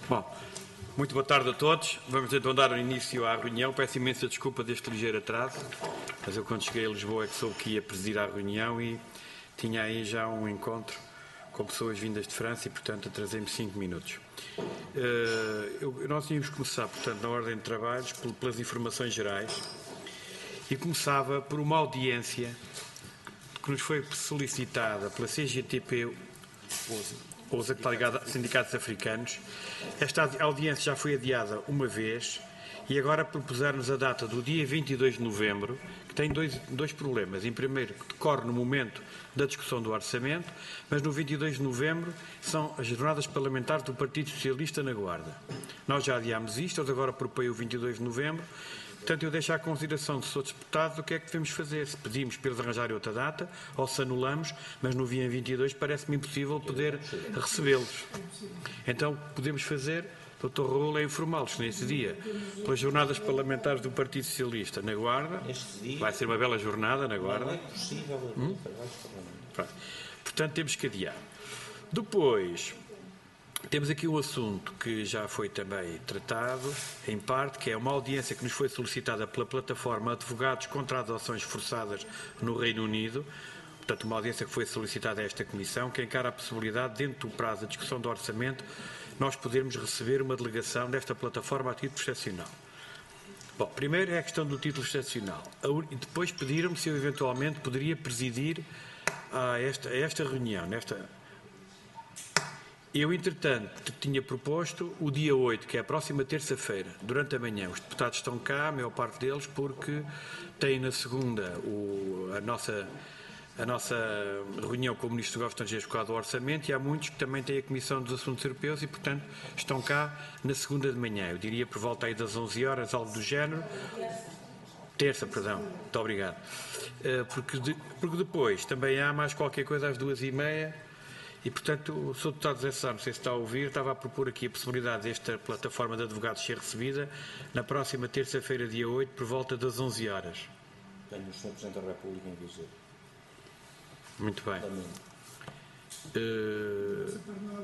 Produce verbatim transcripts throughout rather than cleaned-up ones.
Bom, muito boa tarde a todos. Vamos então dar início à reunião. Peço imensa desculpa deste ligeiro atraso, mas eu quando cheguei a Lisboa é que soube que ia presidir a reunião e tinha aí já um encontro com pessoas vindas de França e, portanto, atrasei-me cinco minutos. Uh, eu, nós íamos começar, portanto, na ordem de trabalhos, pelas informações gerais e começava por uma audiência que nos foi solicitada pela C G T P, ou que está ligada a sindicatos africanos. Esta audiência já foi adiada uma vez e agora propuseram-nos a data do dia vinte e dois de novembro, que tem dois, dois problemas. Em primeiro, que decorre no momento da discussão do orçamento, mas no vinte e dois de novembro são as jornadas parlamentares do Partido Socialista na Guarda. Nós já adiámos isto, eles agora propõem o vinte e dois de novembro. Portanto, eu deixo à consideração dos outros deputados o que é que devemos fazer. Se pedimos para eles arranjarem outra data ou se anulamos, mas no dia vinte e dois parece-me impossível poder recebê-los. Então, o que podemos fazer, doutor Raul, é informá-los nesse dia, pelas jornadas parlamentares do Partido Socialista na Guarda. Vai ser uma bela jornada na Guarda. Não é possível. Hum? Portanto, temos que adiar. Depois, temos aqui um assunto que já foi também tratado, em parte, que é uma audiência que nos foi solicitada pela plataforma Advogados contra Adoções Forçadas no Reino Unido. Portanto, uma audiência que foi solicitada a esta Comissão, que encara a possibilidade, dentro do prazo da discussão do orçamento, nós podermos receber uma delegação desta plataforma a título excepcional. Bom, primeiro é a questão do título excepcional. E depois pediram-me se eu eventualmente poderia presidir a esta, a esta reunião, nesta... Eu, entretanto, tinha proposto o dia oito, que é a próxima terça-feira, durante a manhã. Os deputados estão cá, a maior parte deles, porque têm na segunda o, a, nossa, a nossa reunião com o Ministro dos Negócios Estrangeiros por causa do orçamento e há muitos que também têm a Comissão dos Assuntos Europeus e, portanto, estão cá na segunda de manhã. Eu diria por volta aí das onze horas, algo do género. Terça, perdão. Muito obrigado. Porque, de, porque depois também há mais qualquer coisa às duas e meia. E, portanto, o senhor Deputado José Sá, não sei se está a ouvir, estava a propor aqui a possibilidade desta plataforma de advogados ser recebida na próxima terça-feira, dia oito, por volta das onze horas. Tenho o senhor Presidente da República em dizer. Muito bem. Uh...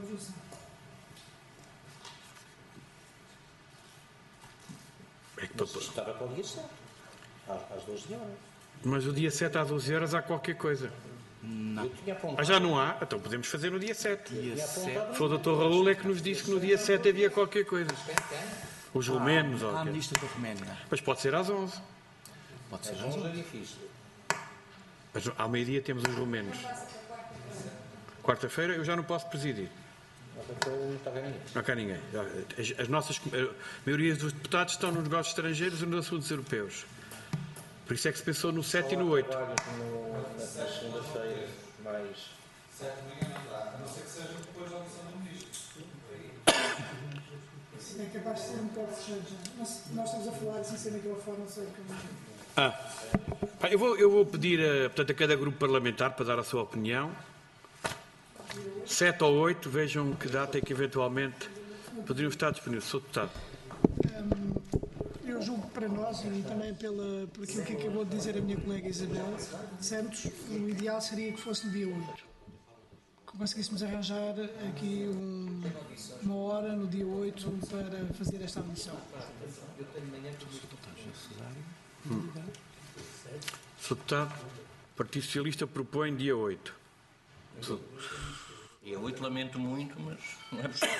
É que Mas estava para o dia sete, às doze horas. Mas o dia sete às doze horas há qualquer coisa. Não. Ah, já não há? Então podemos fazer no dia sete. Dia sete. Foi o doutor Raul é que nos disse que no dia sete havia qualquer coisa. Os romenos. Ah, a ministra da Roménia. Mas pode ser às onze. Pode ser às onze. É difícil. Mas ao meio-dia temos os romenos. Quarta-feira eu já não posso presidir. Não está cá ninguém. Não está cá ninguém. As, as nossas, a maioria dos deputados estão nos negócios estrangeiros e nos assuntos europeus. Por isso é que se pensou no sete e no oito. Na segunda-feira, mais... sete de manhã não dá, a não ser que seja depois da audição do Ministro. É capaz de ser um pouco estranho. Nós, nós estamos a falar assim, sem microfone, não sei o que. Ah, eu vou, eu vou pedir a, portanto, a cada grupo parlamentar para dar a sua opinião. Sete ou oito, vejam que data é que eventualmente poderiam estar disponíveis. Sou deputado. Eu julgo que para nós, e também pela, por aquilo que acabou de dizer a minha colega Isabel Santos, o ideal seria que fosse no dia oito. Que conseguíssemos arranjar aqui um, uma hora no dia oito para fazer esta audição. Hum. Sou deputado. O Partido Socialista propõe dia oito. Sou... Dia oito lamento muito, mas não é possível.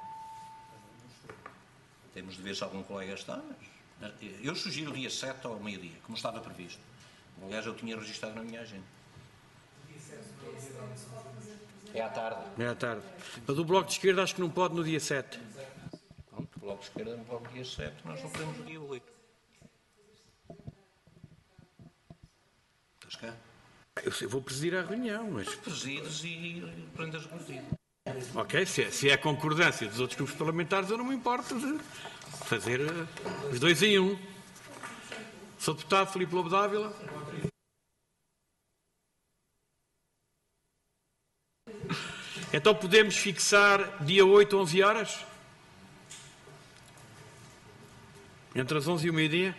Temos de ver se algum colega está, mas... Eu sugiro o dia sete ao meio-dia, como estava previsto. Aliás, eu tinha registrado na minha agenda. É à tarde. É à tarde. Mas o Bloco de Esquerda acho que não pode no dia sete. Pronto, o Bloco de Esquerda não pode no dia sete, nós não podemos no dia oito. Estás cá? Eu vou presidir a reunião, mas... Presides e prendas o partido. Ok, se é, se é a concordância dos outros grupos parlamentares, eu não me importo de fazer uh, os dois em um. Sou deputado Filipe Lobo Dávila. Então podemos fixar dia oito, onze horas? Entre as onze e o meio-dia?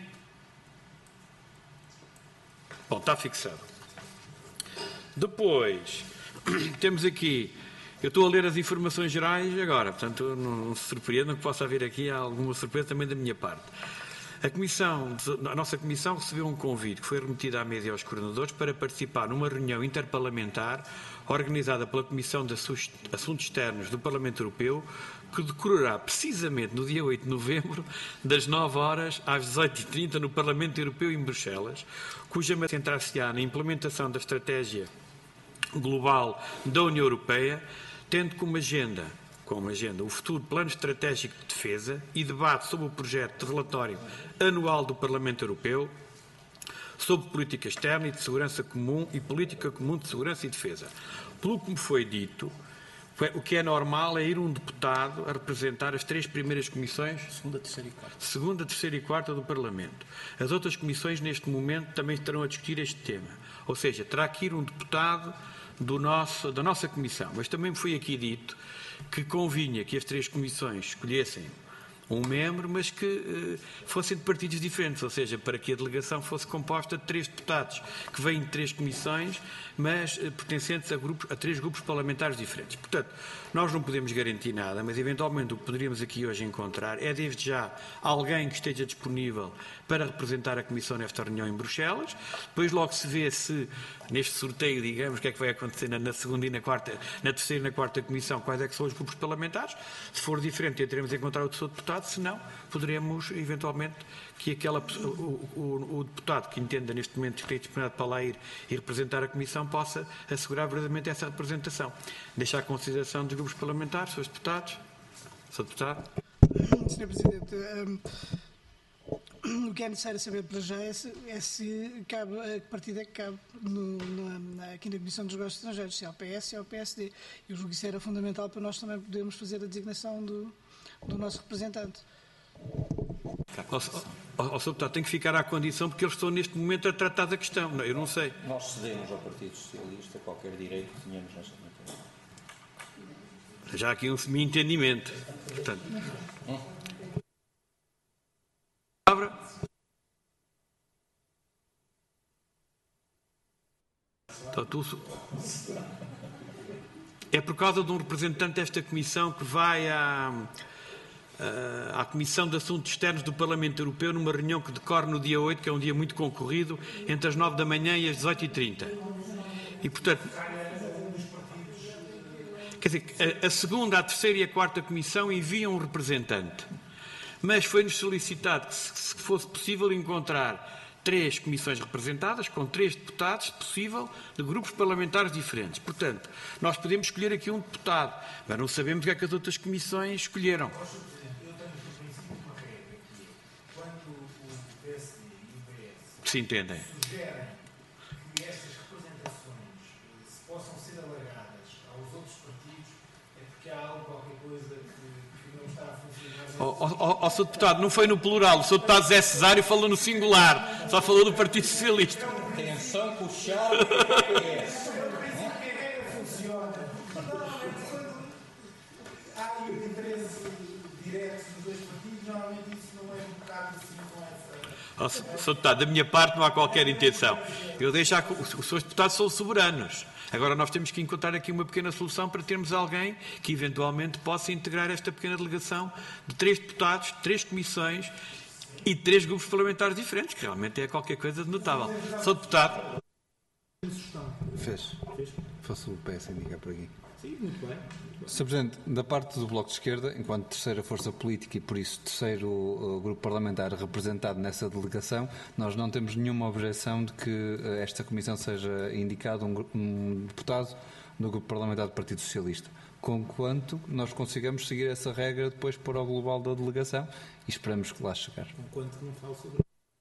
Bom, está fixado. Depois, temos aqui Eu estou a ler as informações gerais agora, portanto não, não se surpreendam que possa haver aqui alguma surpresa também da minha parte. A, comissão, a nossa Comissão recebeu um convite que foi remetido à mesa e aos coordenadores para participar numa reunião interparlamentar organizada pela Comissão de Assuntos Externos do Parlamento Europeu, que decorrerá precisamente no dia oito de novembro, das nove horas às dezoito e trinta, no Parlamento Europeu em Bruxelas, cuja meta centrar-se-á na implementação da estratégia global da União Europeia, tendo como agenda, como agenda o futuro Plano Estratégico de Defesa e debate sobre o projeto de relatório anual do Parlamento Europeu sobre política externa e de segurança comum e política comum de segurança e defesa. Pelo que me foi dito, o que é normal é ir um deputado a representar as três primeiras comissões, Segunda, terceira e quarta. Segunda, terceira e quarta do Parlamento. As outras comissões, neste momento, também estarão a discutir este tema. Ou seja, terá que ir um deputado do nosso, da nossa comissão. Mas também me foi aqui dito que convinha que as três comissões escolhessem um membro, mas que eh, fossem de partidos diferentes, ou seja, para que a delegação fosse composta de três deputados, que vêm de três comissões, mas eh, pertencentes a, grupos, a três grupos parlamentares diferentes. Portanto, nós não podemos garantir nada, mas eventualmente o que poderíamos aqui hoje encontrar é, desde já, alguém que esteja disponível para representar a Comissão nesta reunião em Bruxelas. Depois logo se vê se, neste sorteio, digamos, o que é que vai acontecer na, na segunda e na quarta, na terceira e na quarta Comissão, quais é que são os grupos parlamentares. Se for diferente, tentaremos encontrar outro deputado, se não, poderemos, eventualmente, que aquela, o, o, o deputado que entenda neste momento que esteja disponível para lá ir e representar a Comissão possa assegurar verdadeiramente essa representação. Deixar a consideração dos grupos parlamentares, senhores deputados. senhor Deputado. senhor Presidente, um, o que é necessário saber para já é se, é se cabe, a que partido é que cabe no, na, aqui na Comissão dos Negócios Estrangeiros, se é o P S, se é o P S D. Eu julgo que isso era fundamental para nós também podermos fazer a designação do, do nosso representante. Ó, senhor Deputado, tem que ficar à condição porque eles estão neste momento a tratar da questão. Não, eu não sei. Nós cedemos ao Partido Socialista qualquer direito que tínhamos nesta matéria. Já há aqui um semi-entendimento. Portanto, palavra. Então, tu... É por causa de um representante desta Comissão que vai à, à Comissão de Assuntos Externos do Parlamento Europeu numa reunião que decorre no dia oito, que é um dia muito concorrido, entre as nove da manhã e as dezoito e trinta. E, portanto... Quer dizer, a, a segunda, a terceira e a quarta Comissão enviam um representante. Mas foi-nos solicitado que, se, se fosse possível, encontrar três comissões representadas, com três deputados, se possível, de grupos parlamentares diferentes. Portanto, nós podemos escolher aqui um deputado, mas não sabemos o que é que as outras comissões escolheram. Eu tenho, por princípio, uma regra que é, quando o P S D e o P S Se entendem. sugerem que estas representações se possam ser alargadas aos outros partidos, é porque há algo, qualquer coisa que, que não está a funcionar. Ó oh, oh, oh, senhor Deputado, não foi no plural. O senhor Deputado Zé Cesário falou no singular. Só falou do Partido Socialista. Atenção com o chave do P S. Funciona. Normalmente, quando há um interesse direto dos dois partidos, normalmente isso não é um bocado assim com essa. Oh, senhor Deputado, da minha parte não há qualquer intenção. Eu deixo a... Os senhores deputados são soberanos. Agora nós temos que encontrar aqui uma pequena solução para termos alguém que eventualmente possa integrar esta pequena delegação de três deputados, três comissões e três grupos parlamentares diferentes, que realmente é qualquer coisa de notável. senhor Deputado. Fez. Fosse o P S indicar por aqui. Sim, muito bem. senhor Presidente, da parte do Bloco de Esquerda, enquanto terceira força política e por isso terceiro uh, grupo parlamentar representado nessa delegação, nós não temos nenhuma objeção de que uh, esta comissão seja indicado um, um deputado do grupo parlamentar do Partido Socialista, conquanto nós consigamos seguir essa regra depois para o global da delegação e esperamos que lá chegar. Enquanto não falo sobre.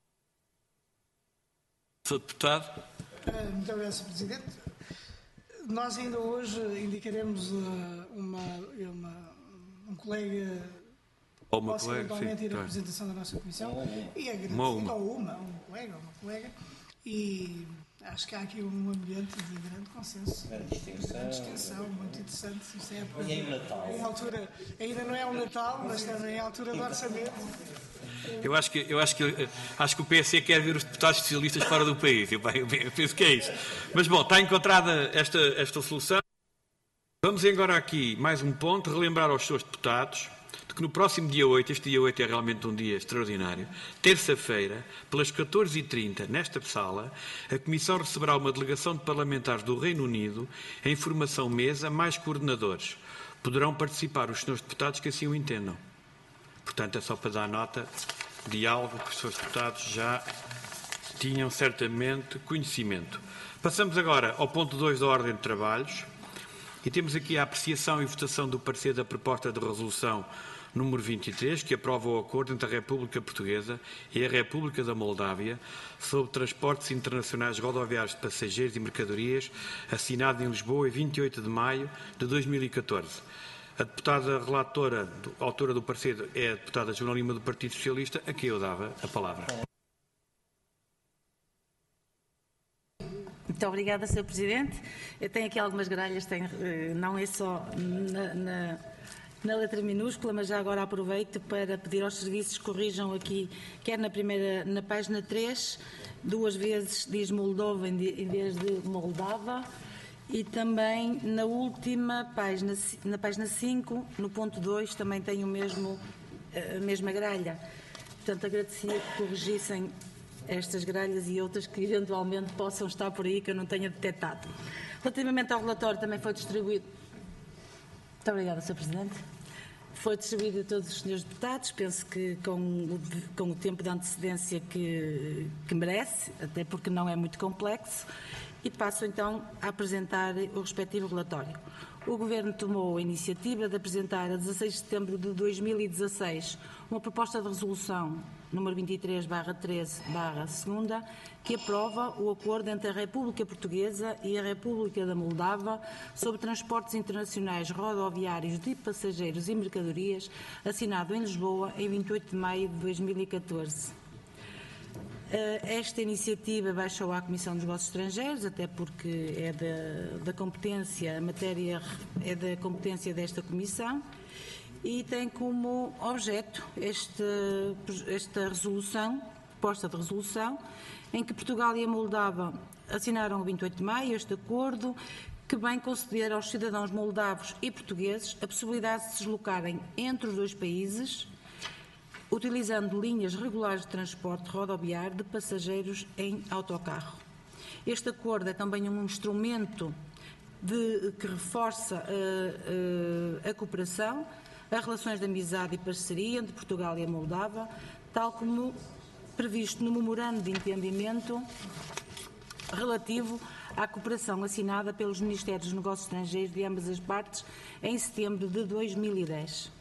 senhor Deputado. Muito obrigado, senhor Presidente. Nós ainda hoje indicaremos uma, uma, um colega Ou uma possa colega, eventualmente sim, ir à tá. representação da nossa Comissão. E agradecer, Uma, uma. ou uma, um colega, ou uma colega. E acho que há aqui um ambiente de grande consenso. Grande distinção. Grande distinção, muito interessante. Isso é E em Natal? em altura, ainda não é o Natal, mas também é a altura do orçamento. Eu acho que, eu acho que, acho que o P S C quer ver os deputados socialistas fora do país. Eu, eu penso que é isso. Mas, bom, está encontrada esta, esta solução. Vamos agora aqui, mais um ponto, relembrar aos senhores deputados de que no próximo dia oito, este dia oito é realmente um dia extraordinário, terça-feira, pelas catorze e trinta, nesta sala, a Comissão receberá uma delegação de parlamentares do Reino Unido em formação mesa, mais coordenadores. Poderão participar os senhores deputados que assim o entendam. Portanto, é só para dar nota de algo que os senhores deputados já tinham certamente conhecimento. Passamos agora ao ponto dois da ordem de trabalhos e temos aqui a apreciação e votação do parecer da proposta de resolução número vinte e três, que aprova o acordo entre a República Portuguesa e a República da Moldávia sobre transportes internacionais rodoviários de passageiros e mercadorias, assinado em Lisboa em vinte e oito de maio de dois mil e catorze. A deputada relatora, autora do parecer, é a deputada Joana Lima do Partido Socialista, a quem eu dava a palavra. Muito obrigada, senhor Presidente. Eu tenho aqui algumas gralhas, tenho, não é só na, na, na letra minúscula, mas já agora aproveito para pedir aos serviços que corrijam aqui, quer na primeira, na página três, duas vezes diz Moldova em vez de Moldava, e também na última página, na página cinco, no ponto dois, também tem o mesmo, a mesma gralha. Portanto, agradecia que corrigissem estas gralhas e outras que eventualmente possam estar por aí que eu não tenha detectado. Relativamente ao relatório, também foi distribuído. Muito obrigada, senhor Presidente. Foi distribuído a todos os senhores deputados, penso que com o, com o tempo de antecedência que, que merece, até porque não é muito complexo, e passo então a apresentar o respectivo relatório. O Governo tomou a iniciativa de apresentar a dezasseis de setembro de dois mil e dezasseis uma proposta de resolução número vinte e três barra treze barra segunda, que aprova o acordo entre a República Portuguesa e a República da Moldávia sobre transportes internacionais rodoviários de passageiros e mercadorias, assinado em Lisboa em vinte e oito de maio de dois mil e catorze. Esta iniciativa baixou à Comissão dos Negócios Estrangeiros, até porque é da, da competência, a matéria é da competência desta Comissão, e tem como objeto esta, esta resolução, proposta de resolução, em que Portugal e a Moldávia assinaram a vinte e oito de maio este acordo, que bem conceder aos cidadãos moldavos e portugueses a possibilidade de se deslocarem entre os dois países, utilizando linhas regulares de transporte rodoviário de passageiros em autocarro. Este acordo é também um instrumento de, que reforça a, a, a cooperação, as relações de amizade e parceria entre Portugal e a Moldávia, tal como previsto no memorando de entendimento relativo à cooperação assinada pelos Ministérios dos Negócios Estrangeiros de ambas as partes em setembro de dois mil e dez.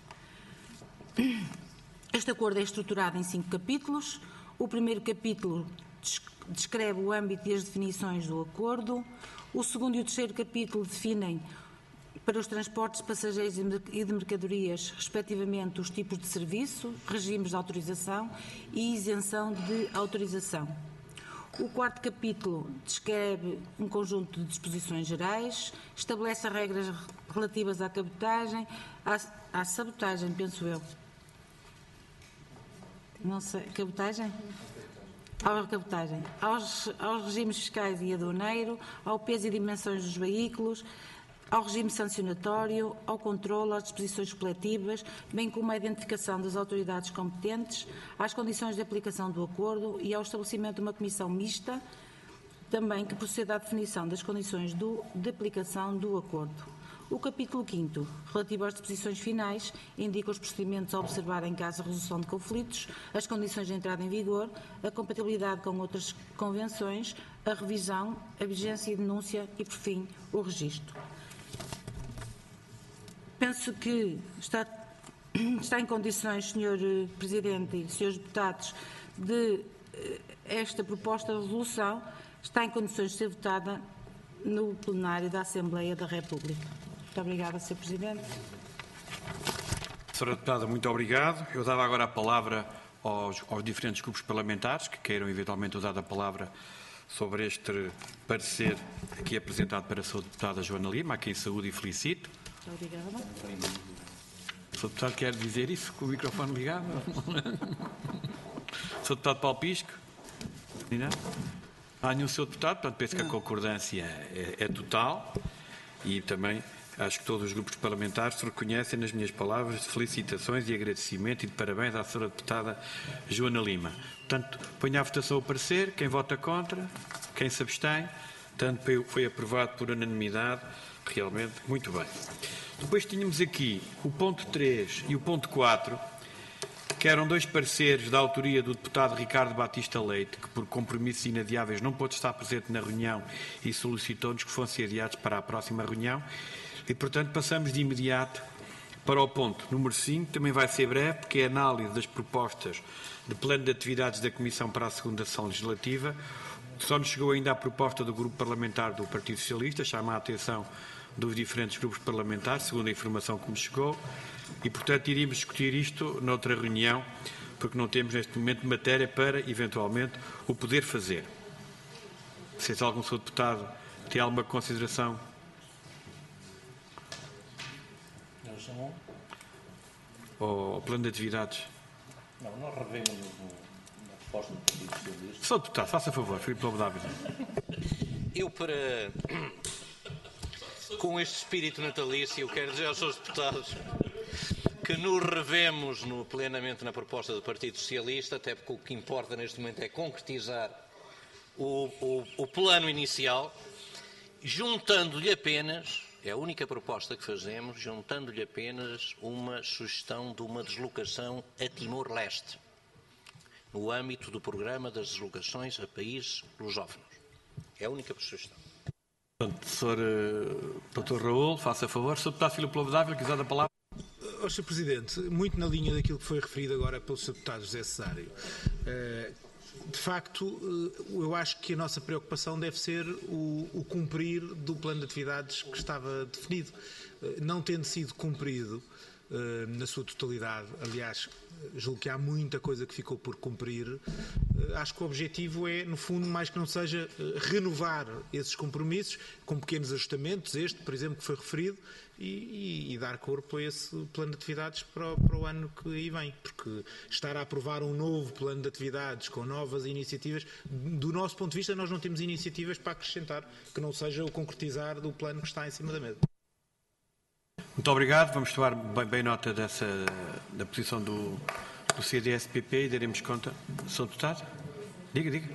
Este acordo é estruturado em cinco capítulos. O primeiro capítulo descreve o âmbito e as definições do acordo. O segundo e o terceiro capítulo definem para os transportes de passageiros e de mercadorias, respectivamente, os tipos de serviço, regimes de autorização e isenção de autorização. O quarto capítulo descreve um conjunto de disposições gerais, estabelece as regras relativas à cabotagem, à, à sabotagem, penso eu. Não sei, cabotagem? À cabotagem, aos, aos regimes fiscais e aduaneiro, ao peso e dimensões dos veículos, ao regime sancionatório, ao controle, às disposições coletivas, bem como à identificação das autoridades competentes, às condições de aplicação do acordo e ao estabelecimento de uma comissão mista, também que proceda à definição das condições do, de aplicação do acordo. O capítulo quinto, relativo às disposições finais, indica os procedimentos a observar em caso de resolução de conflitos, as condições de entrada em vigor, a compatibilidade com outras convenções, a revisão, a vigência e denúncia e, por fim, o registro. Penso que está, está em condições, senhor Presidente e senhores deputados, de esta proposta de resolução está em condições de ser votada no plenário da Assembleia da República. Muito obrigada, senhor Presidente. Senhora Deputada, muito obrigado. Eu dava agora a palavra aos, aos diferentes grupos parlamentares que queiram eventualmente usar a palavra sobre este parecer aqui apresentado para a senhora Deputada Joana Lima, a quem saúde e felicito. Muito obrigada. O senhor Deputado quer dizer isso com o microfone ligado? O senhor Deputado Paulo Pisco? Não? Há nenhum senhor Deputado, portanto penso que a concordância é, é total e também Acho que todos os grupos parlamentares se reconhecem nas minhas palavras de felicitações e agradecimento e de parabéns à senhora deputada Joana Lima. Portanto, ponho à votação o parecer. Quem vota contra? Quem se abstém? Portanto, foi aprovado por unanimidade. Realmente, muito bem. Depois tínhamos aqui o ponto três e o ponto quatro, que eram dois pareceres da autoria do deputado Ricardo Batista Leite, que por compromissos inadiáveis não pôde estar presente na reunião e solicitou-nos que fossem adiados para a próxima reunião. E, portanto, passamos de imediato para o ponto número cinco, também vai ser breve, porque é a análise das propostas de plano de atividades da Comissão para a segunda sessão legislativa. Só nos chegou ainda a proposta do Grupo Parlamentar do Partido Socialista, chama a atenção dos diferentes grupos parlamentares, segundo a informação que me chegou, e, portanto, iríamos discutir isto noutra reunião, porque não temos neste momento matéria para, eventualmente, o poder fazer. Se algum senhor deputado tem alguma consideração? Ou o plano de atividades? Não, nós revemos na proposta do Partido Socialista. senhor deputado, faça favor, Filipe Lobo Dávila. Eu, para... com este espírito natalício, quero dizer aos senhores deputados que nos revemos no, plenamente na proposta do Partido Socialista, até porque o que importa neste momento é concretizar o, o, o plano inicial, juntando-lhe apenas, é a única proposta que fazemos, juntando-lhe apenas uma sugestão de uma deslocação a Timor-Leste, no âmbito do programa das deslocações a países lusófonos. É a única sugestão. Portanto, senhor uh, doutor Raul, faça favor. senhor deputado Filipe Lobo Dávila, quiser dar a palavra. Oh, senhor Presidente, muito na linha daquilo que foi referido agora pelo senhor deputado José Cesário. Uh, de facto, uh, eu acho que a nossa preocupação deve ser o, o cumprir do plano de atividades que estava definido. Uh, não tendo sido cumprido uh, na sua totalidade, aliás, julgo que há muita coisa que ficou por cumprir. Uh, acho que o objetivo é, no fundo, mais que não seja, uh, renovar esses compromissos, com pequenos ajustamentos, este, por exemplo, que foi referido, e, e, e dar corpo a esse plano de atividades para o, para o ano que aí vem. Porque estar a aprovar um novo plano de atividades com novas iniciativas, do nosso ponto de vista, nós não temos iniciativas para acrescentar que não seja o concretizar do plano que está em cima da mesa. Muito obrigado. Vamos tomar bem, bem nota dessa, da posição do, do C D S P P e daremos conta. senhor deputado? Diga, diga.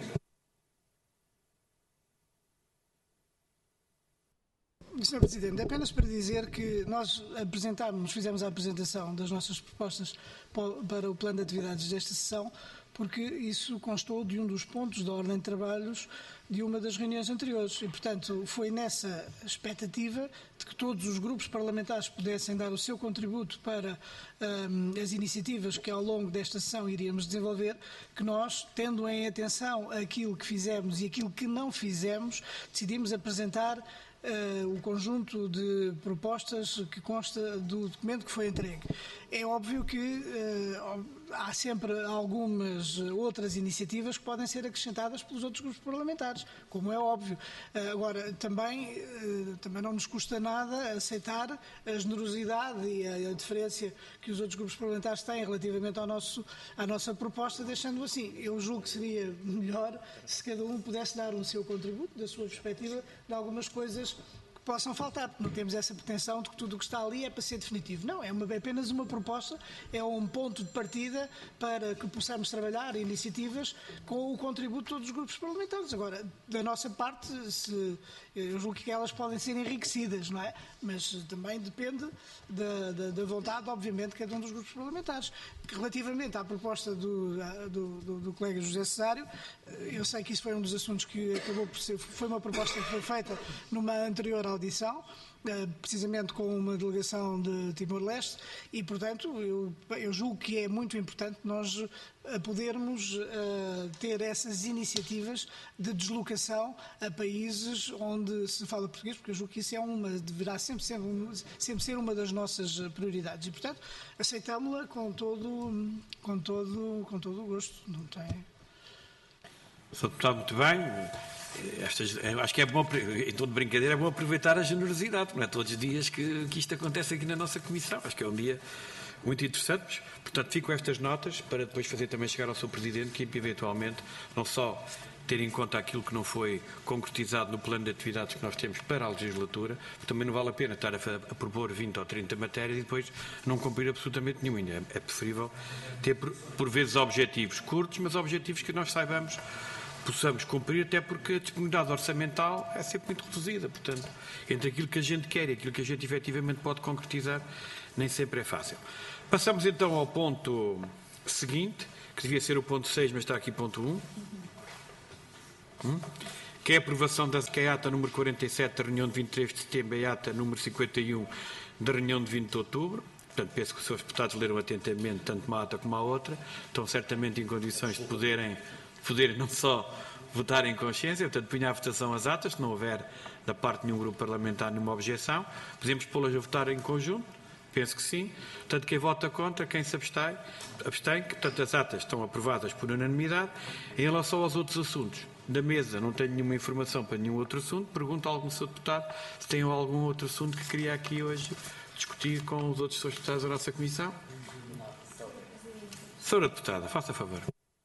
senhor Presidente, apenas para dizer que nós apresentámos, fizemos a apresentação das nossas propostas para o plano de atividades desta sessão, porque isso constou de um dos pontos da ordem de trabalhos de uma das reuniões anteriores e, portanto, foi nessa expectativa de que todos os grupos parlamentares pudessem dar o seu contributo para um, as iniciativas que ao longo desta sessão iríamos desenvolver, que nós, tendo em atenção aquilo que fizemos e aquilo que não fizemos, decidimos apresentar Uh, o conjunto de propostas que consta do documento que foi entregue. É óbvio que uh, há sempre algumas outras iniciativas que podem ser acrescentadas pelos outros grupos parlamentares, como é óbvio. Uh, agora, também, uh, também não nos custa nada aceitar a generosidade e a, a deferência que os outros grupos parlamentares têm relativamente ao nosso, à nossa proposta, deixando assim. Eu julgo que seria melhor se cada um pudesse dar o seu contributo, da sua perspectiva, de algumas coisas que possam faltar, porque não temos essa pretensão de que tudo o que está ali é para ser definitivo. Não, é, uma, é apenas uma proposta, é um ponto de partida para que possamos trabalhar iniciativas com o contributo de todos os grupos parlamentares. Agora, da nossa parte, se, eu julgo que elas podem ser enriquecidas, não é? Mas também depende da, da, da vontade, obviamente, de cada um dos grupos parlamentares. Relativamente à proposta do, do, do, do colega José Cesário, eu sei que isso foi um dos assuntos que acabou por ser, foi uma proposta que foi feita numa anterior audição, precisamente com uma delegação de Timor-Leste e, portanto, eu, eu julgo que é muito importante nós podermos uh, ter essas iniciativas de deslocação a países onde se fala português, porque eu julgo que isso é uma, deverá sempre ser, sempre ser uma das nossas prioridades e, portanto, aceitámo-la com todo, com, todo, com todo o gosto. Não tem... senhor deputado, muito bem. Estas, acho que é bom, em tom de brincadeira, é bom aproveitar a generosidade, não é todos os dias que, que isto acontece aqui na nossa Comissão. Acho que é um dia muito interessante. Portanto, fico com estas notas para depois fazer também chegar ao senhor Presidente que, eventualmente, não só ter em conta aquilo que não foi concretizado no plano de atividades que nós temos para a legislatura. Também não vale a pena estar a, a propor vinte ou trinta matérias e depois não cumprir absolutamente nenhuma. É, é preferível ter, por, por vezes, objetivos curtos, mas objetivos que nós saibamos, possamos cumprir, até porque a disponibilidade orçamental é sempre muito reduzida. Portanto, entre aquilo que a gente quer e aquilo que a gente efetivamente pode concretizar, nem sempre é fácil. Passamos então ao ponto seguinte, que devia ser o ponto seis, mas está aqui ponto um. Hum? Que é a aprovação da que é a ata número quarenta e sete da reunião de vinte e três de setembro e a ata número cinquenta e um da reunião de vinte de outubro. Portanto, penso que os senhores deputados leram atentamente tanto uma ata como a outra. Estão certamente em condições de poderem, poderem não só votar em consciência, portanto, punha à votação as atas, se não houver da parte de nenhum grupo parlamentar nenhuma objeção. Podemos pô-las a votar em conjunto? Penso que sim. Portanto, quem vota contra, quem se abstém, abstém, portanto, as atas estão aprovadas por unanimidade. Em relação aos outros assuntos da mesa, não tenho nenhuma informação para nenhum outro assunto. Pergunto a algum senhor deputado se tem algum outro assunto que queria aqui hoje discutir com os outros senhores deputados da nossa Comissão. Senhora Deputada, faça favor.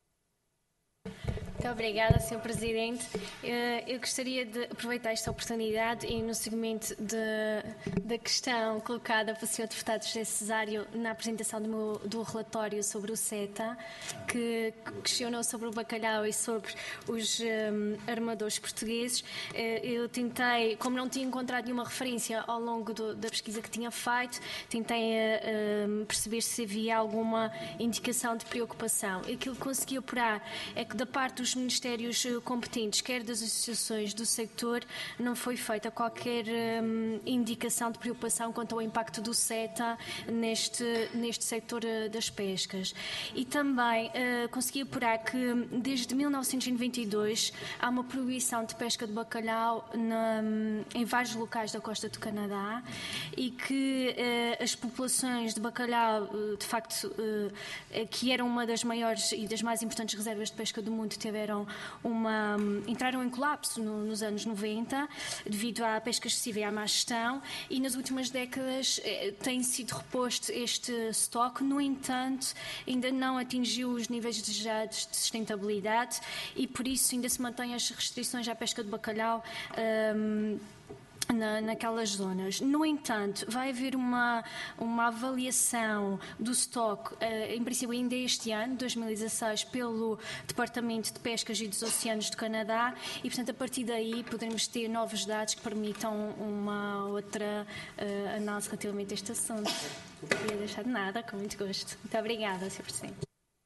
Muito obrigada, senhor Presidente. Eu gostaria de aproveitar esta oportunidade e no segmento de, da questão colocada pelo senhor Deputado José Cesário na apresentação do, meu, do relatório sobre o CETA, que questionou sobre o bacalhau e sobre os um, armadores portugueses. Eu tentei, como não tinha encontrado nenhuma referência ao longo do, da pesquisa que tinha feito, tentei uh, um, perceber se havia alguma indicação de preocupação. Aquilo que consegui apurar é que da parte dos ministérios competentes, quer das associações do sector, não foi feita qualquer hum, indicação de preocupação quanto ao impacto do CETA neste, neste sector das pescas. E também uh, consegui apurar que desde mil novecentos e noventa e dois há uma proibição de pesca de bacalhau na, em vários locais da costa do Canadá e que uh, as populações de bacalhau, uh, de facto, uh, que eram uma das maiores e das mais importantes reservas de pesca do mundo, tiveram uma, entraram em colapso no, nos anos noventa devido à pesca excessiva e à má gestão, e nas últimas décadas eh, tem sido reposto este estoque. No entanto, ainda não atingiu os níveis desejados de sustentabilidade e por isso ainda se mantêm as restrições à pesca de bacalhau um, Na, naquelas zonas. No entanto, vai haver uma, uma avaliação do estoque, eh, em princípio ainda este ano, dois mil e dezasseis, pelo Departamento de Pescas e dos Oceanos do Canadá e, portanto, a partir daí poderemos ter novos dados que permitam uma outra uh, análise relativamente a este assunto. Não queria deixar de nada, com muito gosto. Muito obrigada, senhor Presidente.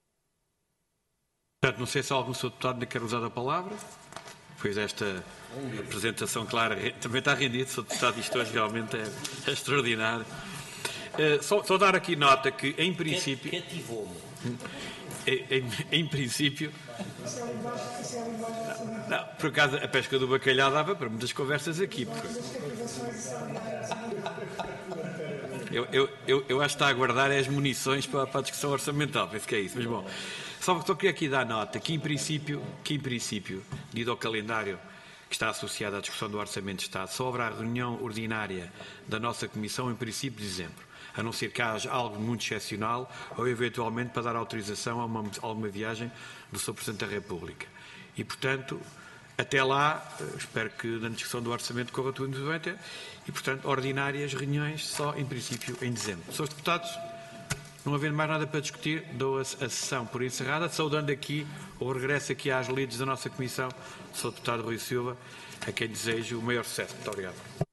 Portanto, não sei se algum senhor deputado ainda quer usar a palavra. Pois esta apresentação clara também está rendido, senhor Deputado, isto hoje realmente é, é extraordinário. Uh, só, só dar aqui nota que, em princípio... Cativou-me. Em, em, em princípio... Não, por acaso, a pesca do bacalhau dava para muitas conversas aqui. Porque... Eu, eu, eu, eu acho que está a aguardar as munições para, para a discussão orçamental, penso que é isso. Mas, bom, só, só queria aqui dar nota que, em princípio, que, em princípio, devido ao calendário que está associado à discussão do Orçamento de Estado, só haverá reunião ordinária da nossa Comissão em princípio de dezembro, a não ser que haja algo muito excepcional ou, eventualmente, para dar autorização a uma, a uma viagem do senhor Presidente da República. E, portanto, até lá, espero que na discussão do Orçamento corra tudo muito bem, e, portanto, ordinárias reuniões só, em princípio, em dezembro. Senhores deputados, não havendo mais nada para discutir, dou a, a sessão por encerrada, saudando aqui o regresso aqui às lides da nossa Comissão, senhor Deputado Rui Silva, a quem desejo o maior sucesso. Muito obrigado.